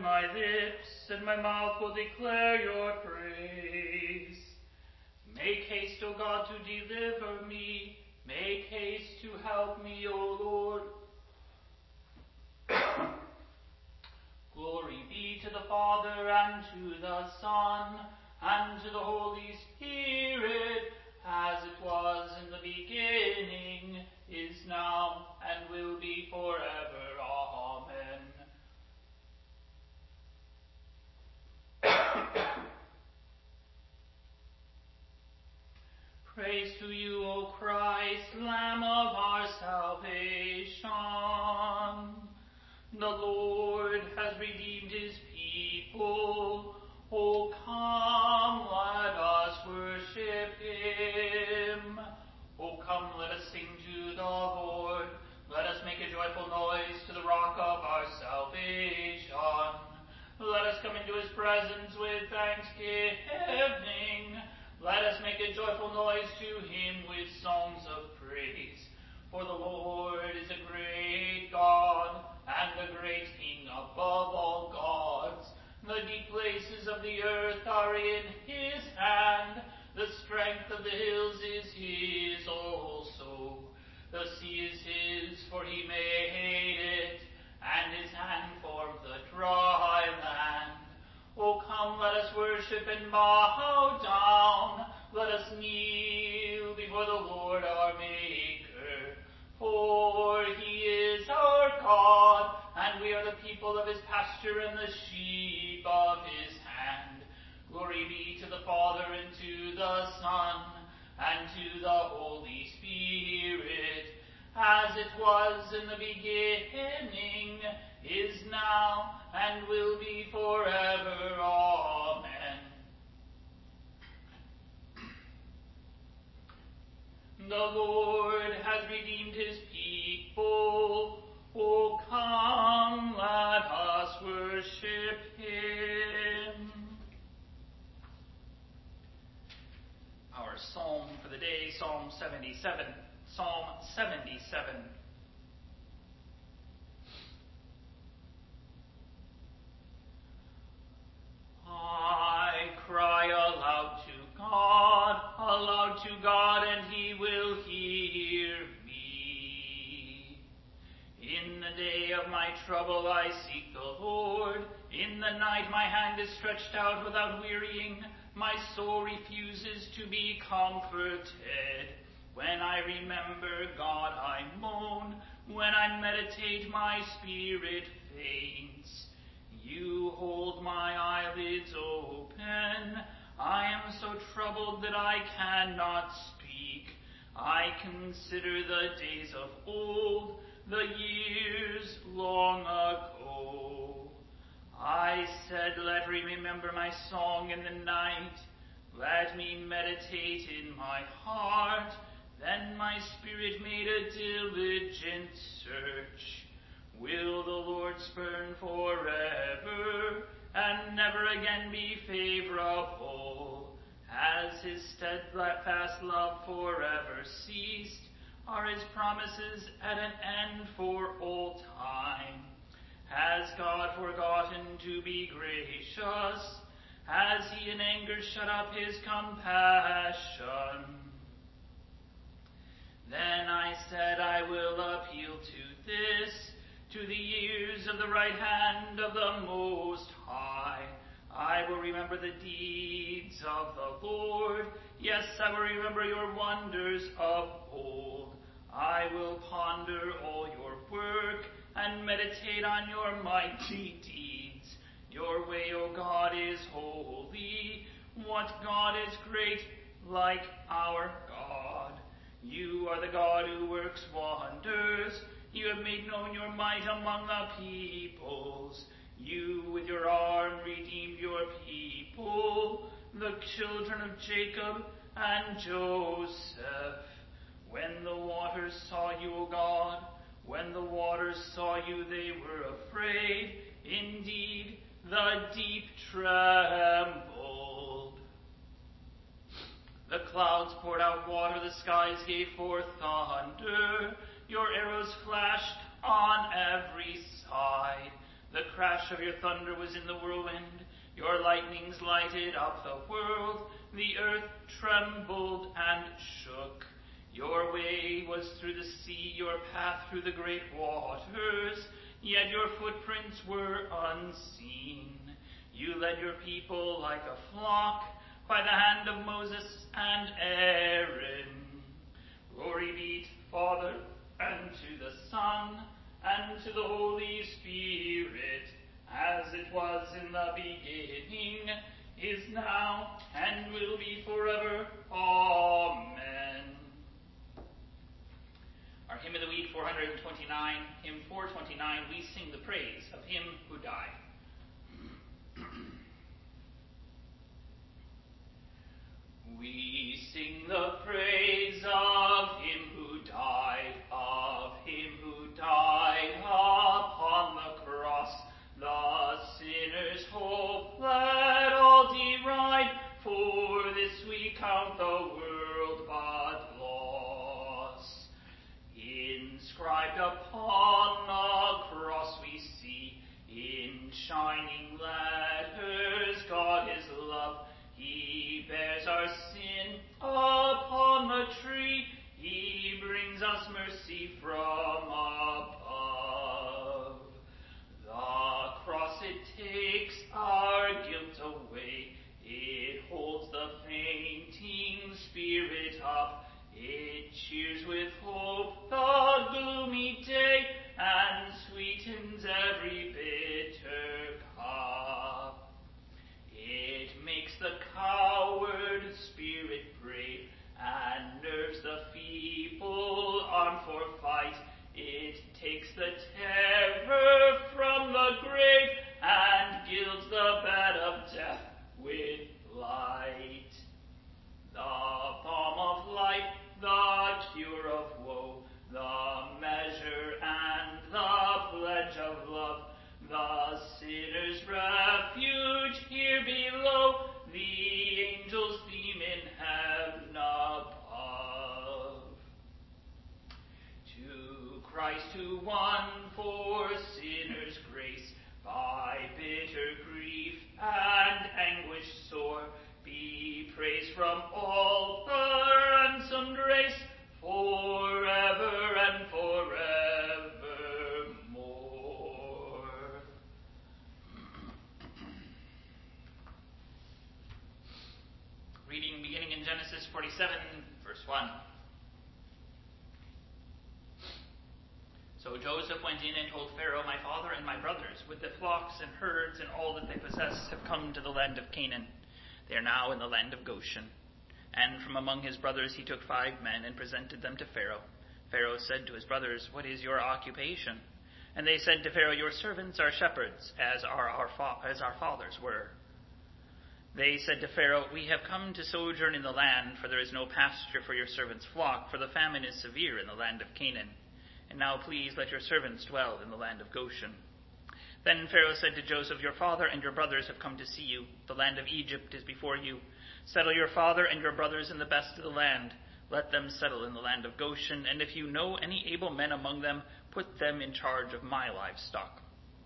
my lips, and my mouth will declare your praise. Make haste, O God, to deliver me. Make haste to help me, O Lord. Glory be to the Father, and to the Son, and to the Holy Spirit, as it was in the beginning, is now, and will be forever. Amen. Praise to you, O Christ, Lamb of our salvation. The Lord has redeemed his people. O come, let us worship him. O come, let us sing to the Lord. Let us make a joyful noise to the rock of our salvation. Let us come into his presence with thanksgiving. Let us make a joyful noise to him with songs of praise. For the Lord is a great God, and a great King above all gods. The deep places of the earth are in his hand. The strength of the hills is his also. The sea is his, for he made it, and his hand formed the dry land. O come, let us worship and bow down. Let us kneel before the Lord our Maker. For he is our God, and we are the people of his pasture and the sheep of his hand. Glory be to the Father, and to the Son, and to the Holy Spirit, as it was in the beginning, is now, and will be forever. Amen. The Lord has redeemed his people. O come, let us worship him. Our psalm for the day, Psalm 77. Psalm 77. I cry aloud to God, and he will hear me. In the day of my trouble I seek the Lord. In the night my hand is stretched out without wearying. My soul refuses to be comforted. When I remember God, I moan. When I meditate, my spirit faints. You hold my eyelids open. I am so troubled that I cannot speak. I consider the days of old, the years long ago. I said, let me remember my song in the night. Let me meditate in my heart. Then my spirit made a diligent search. Will the Lord spurn forever, and never again be favorable? Has his steadfast love forever ceased? Are his promises at an end for all time? Has God forgotten to be gracious? Has he in anger shut up his compassion? Then I said, I will appeal to this, to the ears of the right hand of the Most High. I will remember the deeds of the Lord. Yes, I will remember your wonders of old. I will ponder all your work and meditate on your mighty deeds. Your way, O God, is holy. What God is great like our God? You are the God who works wonders. You have made known your might among the peoples. You with your arm redeemed your people, the children of Jacob and Joseph. When the waters saw you, O God, when the waters saw you, they were afraid. Indeed, the deep trembled. The clouds poured out water, the skies gave forth thunder. Your arrows flashed on every side. The crash of your thunder was in the whirlwind. Your lightnings lighted up the world. The earth trembled and shook. Your way was through the sea, your path through the great waters, yet your footprints were unseen. You led your people like a flock by the hand of Moses and Aaron. Glory be to the Father, and to the Son, and to the Holy Spirit, as it was in the beginning, is now, and will be forever. Amen. Our Hymn of the Week 429, hymn 429, we sing the praise of him who died. We sing the praise of him who died, upon the cross. The sinner's hope let all deride, for this we count the world but loss. Inscribed upon the cross we see, in shining letters, God is love. He bears our sin upon the tree. He brings us mercy from above. The cross, it takes our guilt away. It holds the fainting spirit up. It cheers with hope the gloomy day and sweetens every bitter cup. It makes the coward spirit brave and nerves the feeble arm for fight. It takes the terror from the grave and gilds the bed of death with light. The balm of life, the cure of woe, the measure and the pledge of love, the sinner's refuge here below, the angels' theme in heaven above. To Christ who won for sinners grace, by bitter grief and anguish sore, be praise from all the ransomed race, forever and forevermore. Reading beginning in Genesis 47, verse 1. So Joseph went in and told Pharaoh, my father and my brothers, with the flocks and herds and all that they possess, have come to the land of Canaan. They are now in the land of Goshen. And from among his brothers he took 5 men and presented them to Pharaoh. Pharaoh said to his brothers, what is your occupation? And they said to Pharaoh, your servants are shepherds, as our fathers were. They said to Pharaoh, we have come to sojourn in the land, for there is no pasture for your servants' flock, for the famine is severe in the land of Canaan. And now please let your servants dwell in the land of Goshen. Then Pharaoh said to Joseph, your father and your brothers have come to see you. The land of Egypt is before you. Settle your father and your brothers in the best of the land. Let them settle in the land of Goshen, and if you know any able men among them, put them in charge of my livestock.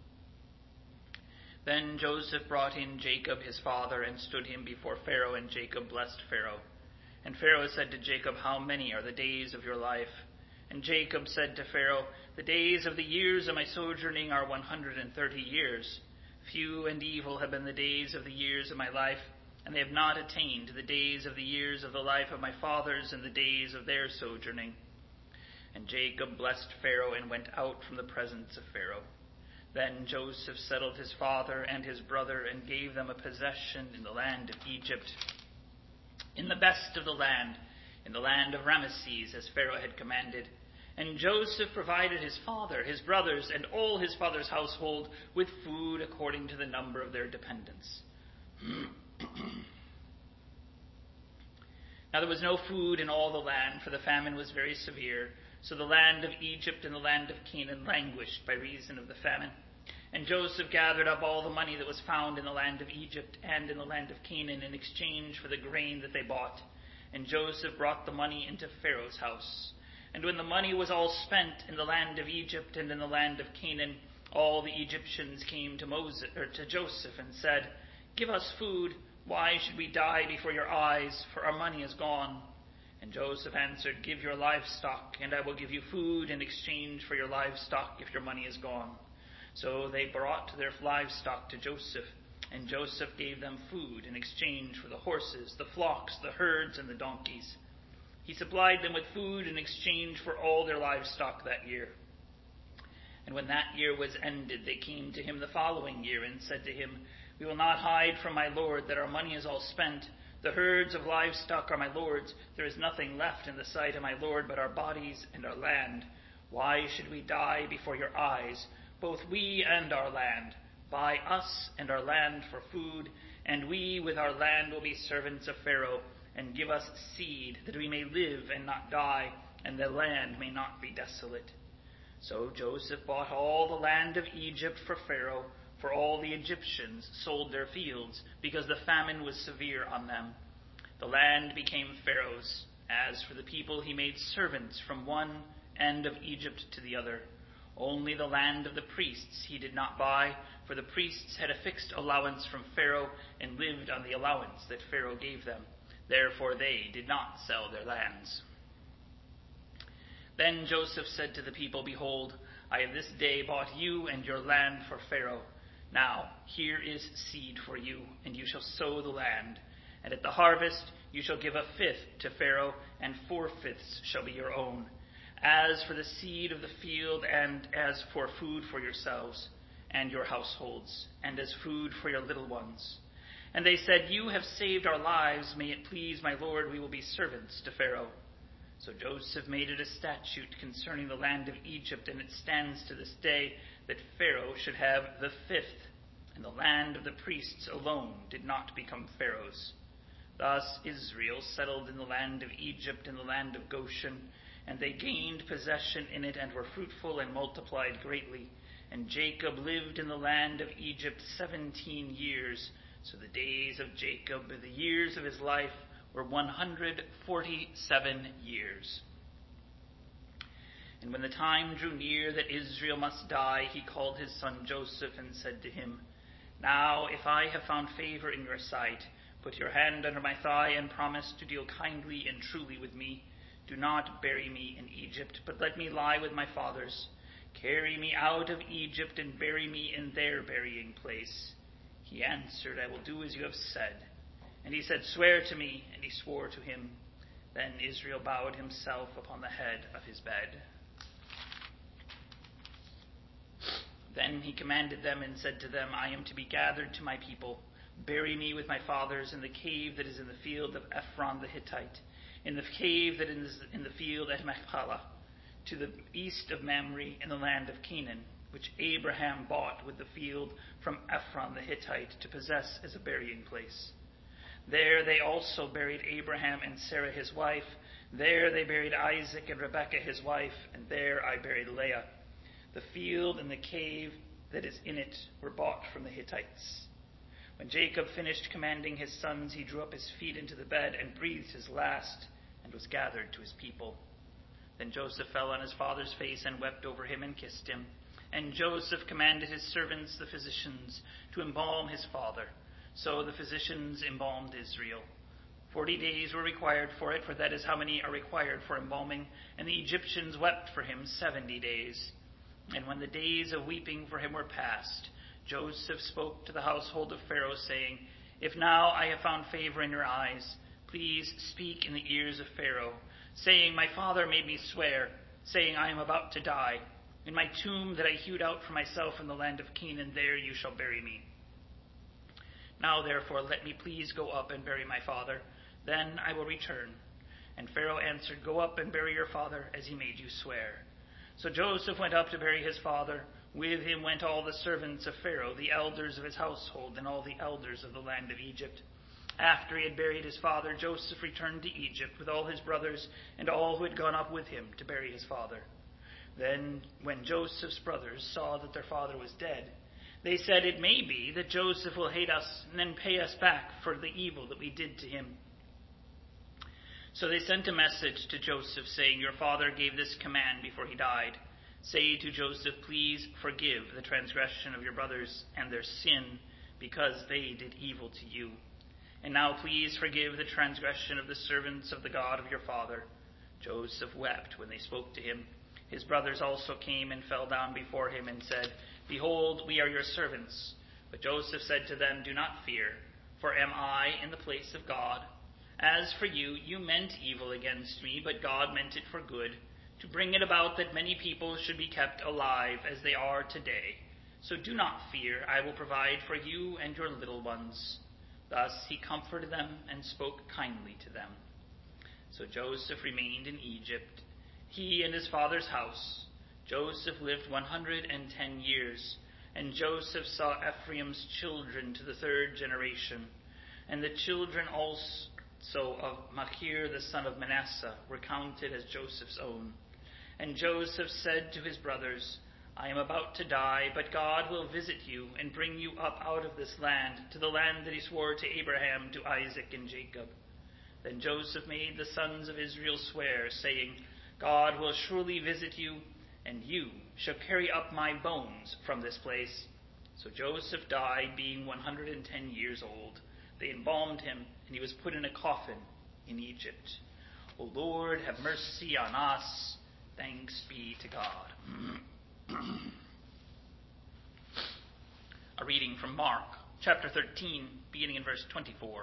Then Joseph brought in Jacob his father and stood him before Pharaoh, and Jacob blessed Pharaoh. And Pharaoh said to Jacob, how many are the days of your life? And Jacob said to Pharaoh, the days of the years of my sojourning are 130 years. Few and evil have been the days of the years of my life, and they have not attained the days of the years of the life of my fathers and the days of their sojourning. And Jacob blessed Pharaoh and went out from the presence of Pharaoh. Then Joseph settled his father and his brother and gave them a possession in the land of Egypt, in the best of the land, in the land of Ramesses, as Pharaoh had commanded. And Joseph provided his father, his brothers, and all his father's household with food according to the number of their dependents. Now there was no food in all the land, for the famine was very severe. So the land of Egypt and the land of Canaan languished by reason of the famine. And Joseph gathered up all the money that was found in the land of Egypt and in the land of Canaan in exchange for the grain that they bought. And Joseph brought the money into Pharaoh's house. And when the money was all spent in the land of Egypt and in the land of Canaan, All the Egyptians came to Joseph and said, "Give us food. Why should we die before your eyes? For our money is gone." And Joseph answered, "Give your livestock, and I will give you food in exchange for your livestock if your money is gone." So they brought their livestock to Joseph, and Joseph gave them food in exchange for the horses, the flocks, the herds, and the donkeys. He supplied them with food in exchange for all their livestock that year. And when that year was ended, they came to him the following year and said to him, "We will not hide from my lord that our money is all spent. The herds of livestock are my lord's. There is nothing left in the sight of my lord but our bodies and our land. Why should we die before your eyes, both we and our land? Buy us and our land for food, and we with our land will be servants of Pharaoh, and give us seed, that we may live and not die, and the land may not be desolate." So Joseph bought all the land of Egypt for Pharaoh, for all the Egyptians sold their fields, because the famine was severe on them. The land became Pharaoh's. As for the people, he made servants from one end of Egypt to the other. Only the land of the priests he did not buy, for the priests had a fixed allowance from Pharaoh and lived on the allowance that Pharaoh gave them. Therefore they did not sell their lands. Then Joseph said to the people, "Behold, I have this day bought you and your land for Pharaoh. Now here is seed for you, and you shall sow the land. And at the harvest you shall give a fifth to Pharaoh, and 4/5 shall be your own. As for the seed of the field, and as for food for yourselves and your households, and as food for your little ones." And they said, "You have saved our lives. May it please my lord, we will be servants to Pharaoh." So Joseph made it a statute concerning the land of Egypt, and it stands to this day, that Pharaoh should have the 5th, and the land of the priests alone did not become Pharaoh's. Thus Israel settled in the land of Egypt and the land of Goshen, and they gained possession in it and were fruitful and multiplied greatly. And Jacob lived in the land of Egypt 17 years. So the days of Jacob, the years of his life, were 147 years. And when the time drew near that Israel must die, he called his son Joseph and said to him, "Now, if I have found favor in your sight, put your hand under my thigh and promise to deal kindly and truly with me. Do not bury me in Egypt, but let me lie with my fathers. Carry me out of Egypt and bury me in their burying place." He answered, "I will do as you have said." And he said, "Swear to me." And he swore to him. Then Israel bowed himself upon the head of his bed. Then he commanded them and said to them, "I am to be gathered to my people. Bury me with my fathers in the cave that is in the field of Ephron the Hittite, in the cave that is in the field at Machpelah, to the east of Mamre in the land of Canaan, which Abraham bought with the field from Ephron the Hittite to possess as a burying place. There they also buried Abraham and Sarah his wife. There they buried Isaac and Rebekah his wife, and there I buried Leah. The field and the cave that is in it were bought from the Hittites." When Jacob finished commanding his sons, he drew up his feet into the bed and breathed his last, and was gathered to his people. Then Joseph fell on his father's face and wept over him and kissed him. And Joseph commanded his servants, the physicians, to embalm his father. So the physicians embalmed Israel. 40 days were required for it, for that is how many are required for embalming. And the Egyptians wept for him 70 days. And when the days of weeping for him were past, Joseph spoke to the household of Pharaoh, saying, "If now I have found favor in your eyes, please speak in the ears of Pharaoh, saying, my father made me swear, saying, I am about to die. In my tomb that I hewed out for myself in the land of Canaan, there you shall bury me. Now therefore let me please go up and bury my father. Then I will return." And Pharaoh answered, "Go up and bury your father, as he made you swear." So Joseph went up to bury his father. With him went all the servants of Pharaoh, the elders of his household, and all the elders of the land of Egypt. After he had buried his father, Joseph returned to Egypt with all his brothers and all who had gone up with him to bury his father. Then when Joseph's brothers saw that their father was dead, they said, "It may be that Joseph will hate us and then pay us back for the evil that we did to him." So they sent a message to Joseph saying, "Your father gave this command before he died. Say to Joseph, please forgive the transgression of your brothers and their sin, because they did evil to you. And now please forgive the transgression of the servants of the God of your father. Joseph wept when they spoke to him. His brothers also came and fell down before him and said, Behold, we are your servants. But Joseph said to them, Do not fear, for am I in the place of God? As for you, you meant evil against me, but God meant it for good, to bring it about that many people should be kept alive as they are today. So do not fear, I will provide for you and your little ones. Thus he comforted them and spoke kindly to them. So Joseph remained in Egypt, he and his father's house. Joseph lived 110 years, and Joseph saw Ephraim's children to the third generation. And the children also of Machir the son of Manasseh were counted as Joseph's own. And Joseph said to his brothers, I am about to die, but God will visit you and bring you up out of this land, to the land that he swore to Abraham, to Isaac, and Jacob. Then Joseph made the sons of Israel swear, saying, God will surely visit you, and you shall carry up my bones from this place. So Joseph died, being 110 years old. They embalmed him, and he was put in a coffin in Egypt. O Lord, have mercy on us. Thanks be to God. A reading from Mark, chapter 13, beginning in verse 24.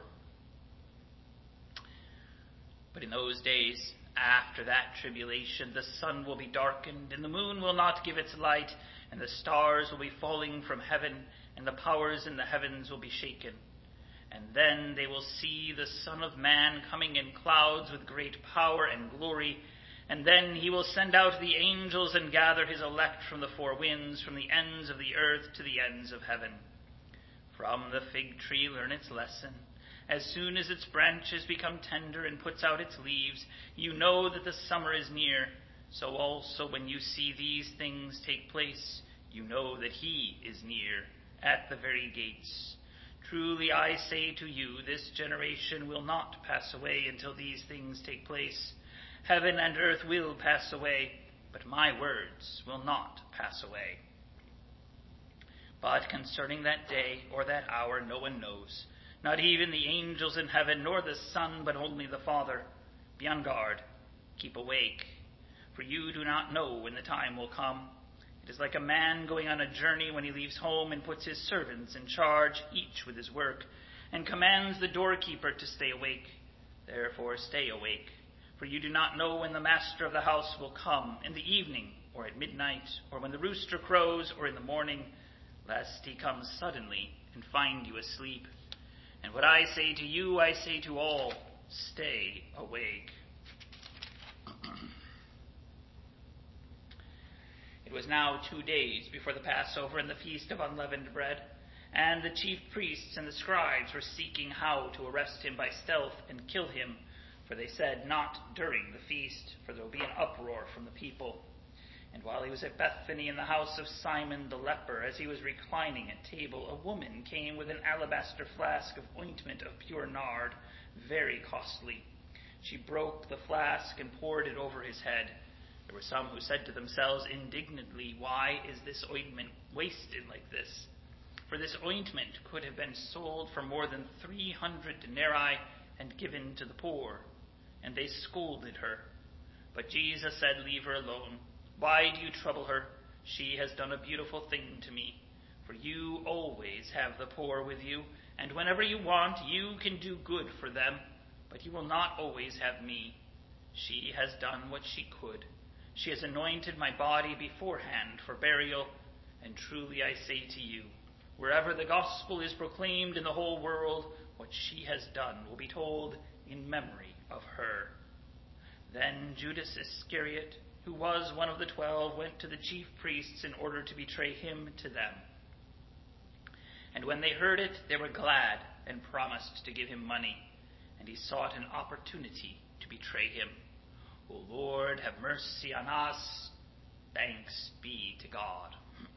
But in those days, after that tribulation, the sun will be darkened, and the moon will not give its light, and the stars will be falling from heaven, and the powers in the heavens will be shaken. And then they will see the Son of Man coming in clouds with great power and glory. And then he will send out the angels and gather his elect from the four winds, from the ends of the earth to the ends of heaven. From the fig tree learn its lesson. As soon as its branches become tender and puts out its leaves, you know that the summer is near. So also when you see these things take place, you know that he is near, at the very gates. Truly I say to you, this generation will not pass away until these things take place. Heaven and earth will pass away, but my words will not pass away. But concerning that day or that hour no one knows, not even the angels in heaven, nor the Son, but only the Father. Be on guard, keep awake, for you do not know when the time will come. It is like a man going on a journey when he leaves home and puts his servants in charge, each with his work, and commands the doorkeeper to stay awake. Therefore stay awake, for you do not know when the master of the house will come, in the evening, or at midnight, or when the rooster crows, or in the morning, lest he come suddenly and find you asleep. And what I say to you, I say to all, stay awake. It was now 2 days before the Passover and the Feast of Unleavened Bread, and the chief priests and the scribes were seeking how to arrest him by stealth and kill him, for they said, not during the feast, for there will be an uproar from the people. And while he was at Bethany in the house of Simon the leper, as he was reclining at table, a woman came with an alabaster flask of ointment of pure nard, very costly. She broke the flask and poured it over his head. There were some who said to themselves indignantly, why is this ointment wasted like this? For this ointment could have been sold for more than 300 denarii and given to the poor. And they scolded her. But Jesus said, leave her alone. Why do you trouble her? She has done a beautiful thing to me. For you always have the poor with you, and whenever you want, you can do good for them, but you will not always have me. She has done what she could. She has anointed my body beforehand for burial, and truly I say to you, wherever the gospel is proclaimed in the whole world, what she has done will be told in memory of her. Then Judas Iscariot, who was one of the 12, went to the chief priests in order to betray him to them. And when they heard it, they were glad and promised to give him money, and he sought an opportunity to betray him. O Lord, have mercy on us. Thanks be to God.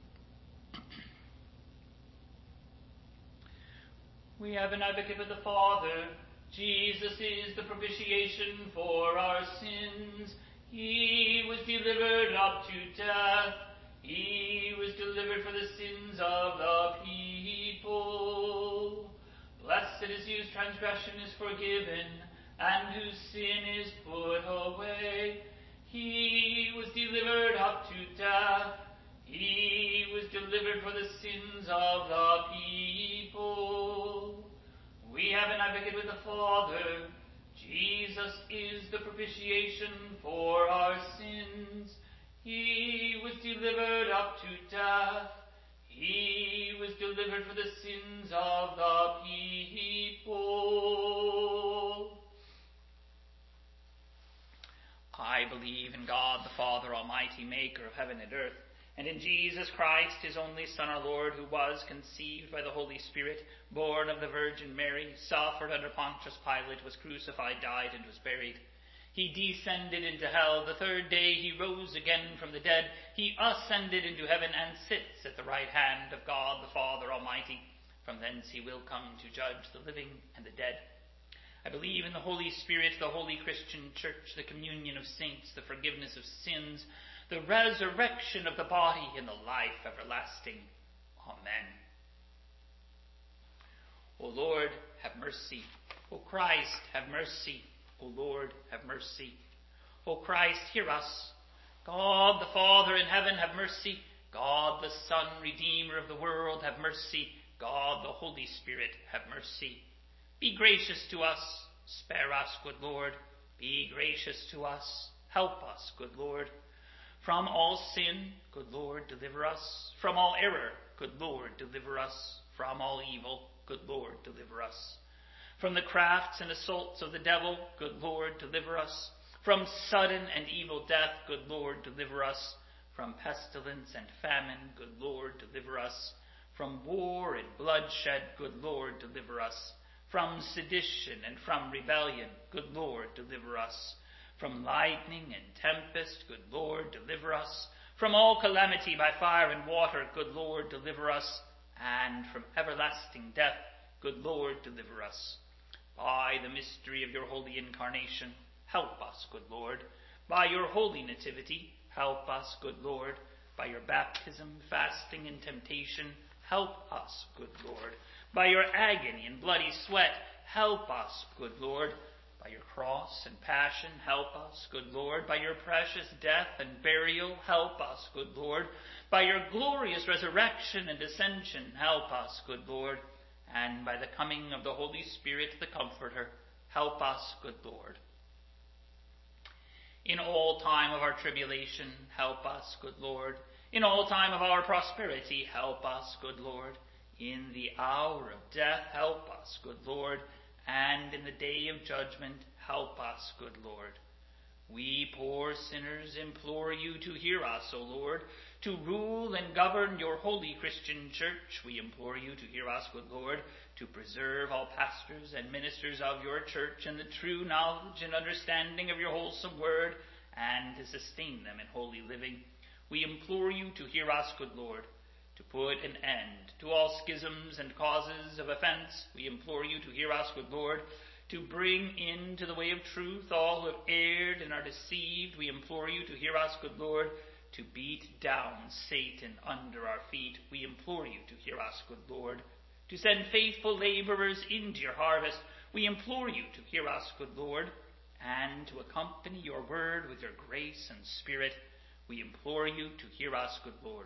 We have an advocate with the Father. Jesus is the propitiation for our sins. He was delivered up to death. He was delivered for the sins of the people. Blessed is he whose transgression is forgiven, and whose sin is put away. He was delivered up to death. He was delivered for the sins of the people. We have an advocate with the Father. Jesus is the propitiation for our sins. He was delivered up to death. He was delivered for the sins of the people. I believe in God the Father Almighty, maker of heaven and earth, and in Jesus Christ, his only Son, our Lord, who was conceived by the Holy Spirit, born of the Virgin Mary, suffered under Pontius Pilate, was crucified, died, and was buried. He descended into hell. The third day he rose again from the dead. He ascended into heaven and sits at the right hand of God the Father Almighty. From thence he will come to judge the living and the dead. I believe in the Holy Spirit, the holy Christian Church, the communion of saints, the forgiveness of sins, the resurrection of the body, and the life everlasting. Amen. O Lord, have mercy. O Christ, have mercy. O Lord, have mercy. O Christ, hear us. God the Father in heaven, have mercy. God the Son, Redeemer of the world, have mercy. God the Holy Spirit, have mercy. Be gracious to us. Spare us, good Lord. Be gracious to us. Help us, good Lord. From all sin, good Lord, deliver us. From all error, good Lord, deliver us. From all evil, good Lord, deliver us. From the crafts and assaults of the devil, good Lord, deliver us. From sudden and evil death, good Lord, deliver us. From pestilence and famine, good Lord, deliver us. From war and bloodshed, good Lord, deliver us. From sedition and from rebellion, good Lord, deliver us. From lightning and tempest, good Lord, deliver us. From all calamity by fire and water, good Lord, deliver us. And from everlasting death, good Lord, deliver us. By the mystery of your holy incarnation, help us, good Lord. By your holy nativity, help us, good Lord. By your baptism, fasting, and temptation, help us, good Lord. By your agony and bloody sweat, help us, good Lord. By your cross and passion, help us, good Lord. By your precious death and burial, help us, good Lord. By your glorious resurrection and ascension, help us, good Lord. And by the coming of the Holy Spirit, the Comforter, help us, good Lord. In all time of our tribulation, help us, good Lord. In all time of our prosperity, help us, good Lord. In the hour of death, help us, good Lord. And in the day of judgment, help us, good Lord. We poor sinners implore you to hear us, O Lord. To rule and govern your holy Christian church, we implore you to hear us, good Lord. To preserve all pastors and ministers of your church in the true knowledge and understanding of your wholesome word, and to sustain them in holy living, we implore you to hear us, good Lord. To put an end to all schisms and causes of offense, we implore you to hear us, good Lord. To bring into the way of truth all who have erred and are deceived, we implore you to hear us, good Lord. To beat down Satan under our feet, we implore you to hear us, good Lord. To send faithful laborers into your harvest, we implore you to hear us, good Lord. And to accompany your word with your grace and spirit, we implore you to hear us, good Lord.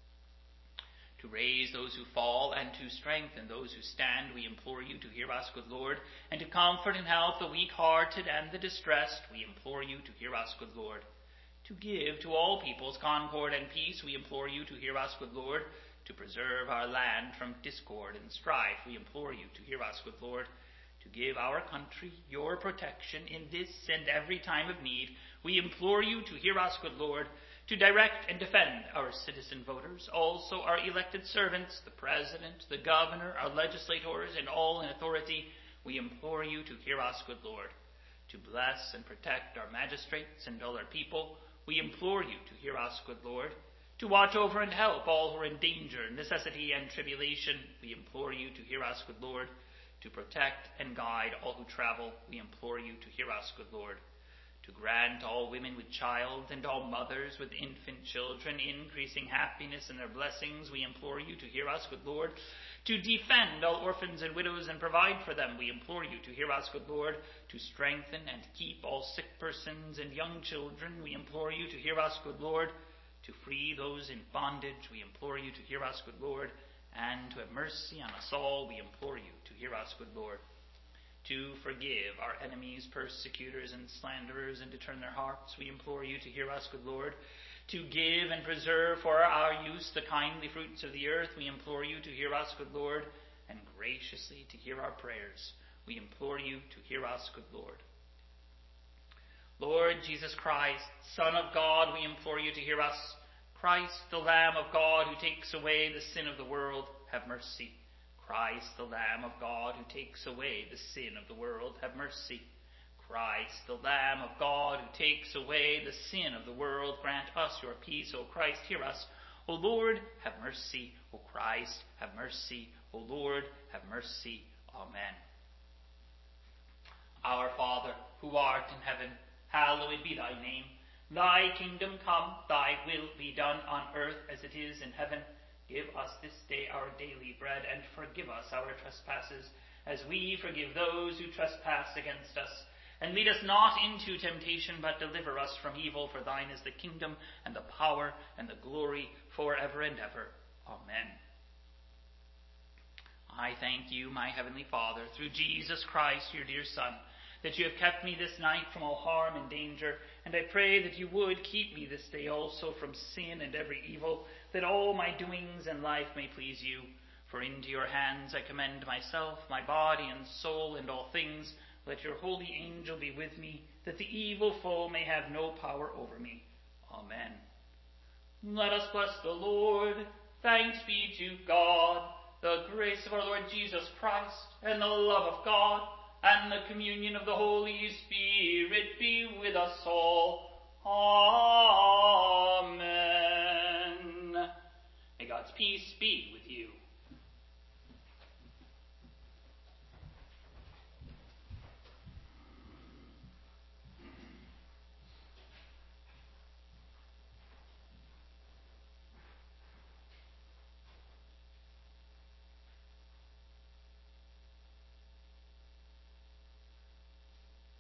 To raise those who fall and to strengthen those who stand, we implore you to hear us, good Lord. And to comfort and help the weak-hearted and the distressed, we implore you to hear us, good Lord. To give to all peoples concord and peace, we implore you to hear us, good Lord. To preserve our land from discord and strife, we implore you to hear us, good Lord. To give our country your protection in this and every time of need, we implore you to hear us, good Lord. To direct and defend our citizen voters, also our elected servants, the President, the Governor, our legislators, and all in authority, we implore you to hear us, good Lord. To bless and protect our magistrates and all our people, we implore you to hear us, good Lord. To watch over and help all who are in danger, necessity, and tribulation, we implore you to hear us, good Lord. To protect and guide all who travel, we implore you to hear us, good Lord. to grant all women with child and all mothers with infant children increasing happiness in their blessings, we implore you to hear us, good Lord. To defend all orphans and widows and provide for them, we implore you to hear us, good Lord. To strengthen and keep all sick persons and young children, we implore you to hear us, good Lord. To free those in bondage, we implore you to hear us, good Lord. And to have mercy on us all, we implore you to hear us, good Lord. To forgive our enemies, persecutors, and slanderers, and to turn their hearts, we implore you to hear us, good Lord. To give and preserve for our use the kindly fruits of the earth, we implore you to hear us, good Lord, and graciously to hear our prayers. We implore you to hear us, good Lord. Lord Jesus Christ, Son of God, we implore you to hear us. Christ, the Lamb of God, who takes away the sin of the world, have mercy. Christ, the Lamb of God, who takes away the sin of the world, have mercy. Christ, the Lamb of God, who takes away the sin of the world, grant us your peace. O Christ, hear us. O Lord, have mercy. O Christ, have mercy. O Lord, have mercy. Amen. Our Father, who art in heaven, hallowed be thy name. Thy kingdom come, thy will be done on earth as it is in heaven. Give us this day our daily bread, and forgive us our trespasses, as we forgive those who trespass against us. And lead us not into temptation, but deliver us from evil. For thine is the kingdom, and the power, and the glory, forever and ever. Amen. I thank you, my heavenly Father, through Jesus Christ, your dear Son, that you have kept me this night from all harm and danger, and I pray that you would keep me this day also from sin and every evil, that all my doings in life may please you. For into your hands I commend myself, my body and soul, and all things. Let your holy angel be with me, that the evil foe may have no power over me. Amen. Let us bless the Lord. Thanks be to God. The grace of our Lord Jesus Christ, and the love of God, and the communion of the Holy Spirit be with us all. Amen. May God's peace be with you.